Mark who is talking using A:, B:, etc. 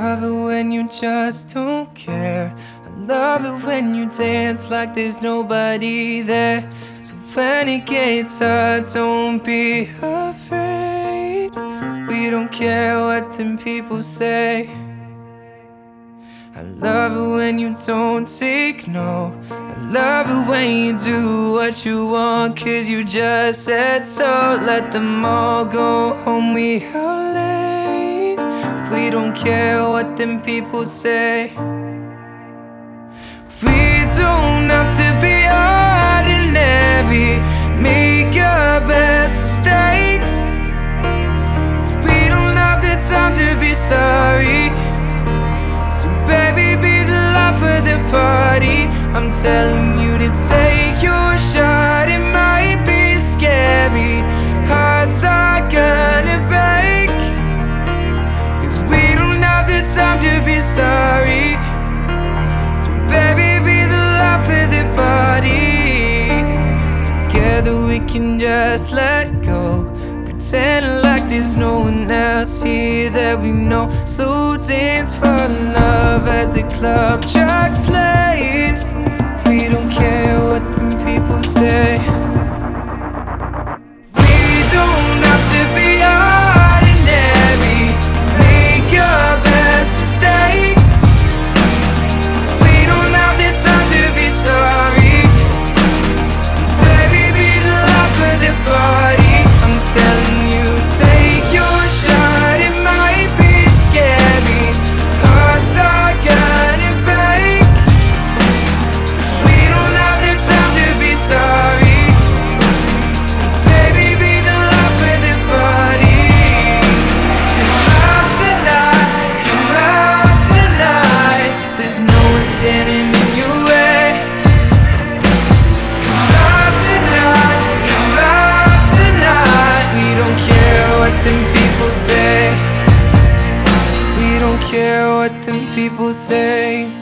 A: love it when you just don't care. I love it when you dance like there's nobody there. So when it gets hard, don't be afraid. We don't care what them people say. I love it when you don't take no. I love it when you do what you want, 'cause you just said so. Let them all go home, we out late. We don't care what them people say. We don't have to be ordinary. Make your best mistakes, 'cause we don't have the time to be sorry. So baby, be the life of the party. I'm telling you to take your shot. It might be scary, hearts are gonna break, 'cause we don't have the time to be sorry. So baby, be the life of the party. Together we can just let go, pretending like there's no one else here that we know. Slow dance for love as the club track plays. We don't care what them people say. We don't have to be ordinary. Make your best mistakes, 'cause we don't have the time to be sorry. So baby, be the life of the party. I'm telling you, take your shot. It might be scary, hearts are gonna break, 'cause we don't have the time to be sorry. So baby, be the life of the party. Come out tonight, come out tonight. There's no one standing in your way. Come out tonight, come out tonight. We don't care what them people say. We don't care what them people say.